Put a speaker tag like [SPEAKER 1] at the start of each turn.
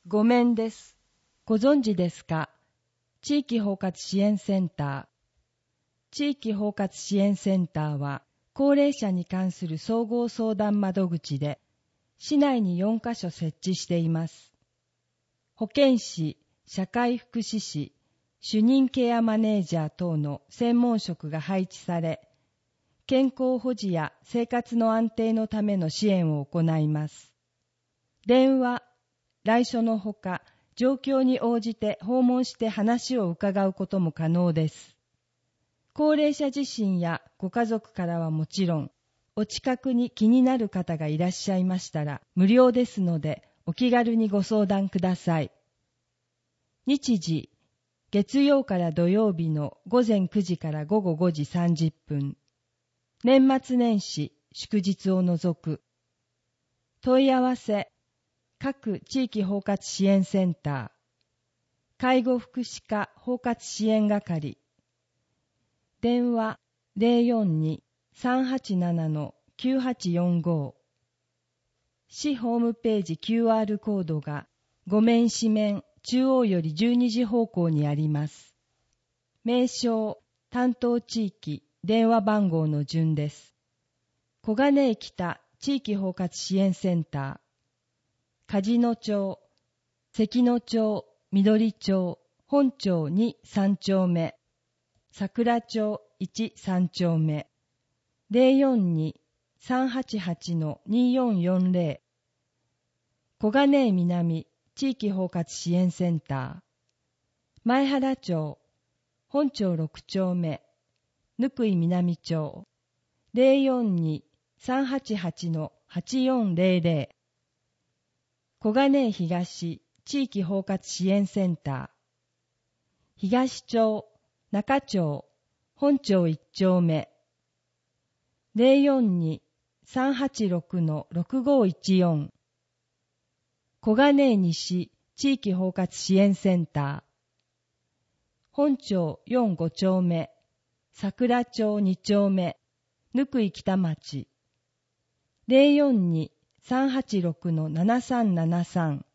[SPEAKER 1] ごめんです。ご存知ですか？地域包括支援センター。地域包括支援センターは、高齢者に関する総合相談窓口で、市内に4カ所設置しています。保健師、社会福祉士、主任ケアマネージャー等の専門職が配置され、健康保持や生活の安定のための支援を行います。電話、来所のほか、状況に応じて訪問して話を伺うことも可能です。高齢者自身やご家族からはもちろん、お近くに気になる方がいらっしゃいましたら、無料ですので、お気軽にご相談ください。日時、月曜から土曜日の午前9時から午後5時30分。年末年始、祝日を除く。問い合わせ、各地域包括支援センター、介護福祉課包括支援係、電話 042-387-9845、市ホームページ QR コードが5面四面中央より12時方向にあります。名称、担当地域、電話番号の順です。小金井北地域包括支援センター、梶野町、関野町、緑町、本町2、3丁目、桜町1、3丁目、042-388-2440、小金井南地域包括支援センター、前原町、本町6丁目、貫井南町、042-388-8400、小金井東地域包括支援センター、東町、中町、本町1丁目、042-386-6514、小金井西地域包括支援センター、本町4、5丁目、桜町2丁目、貫井北町、042-386-7373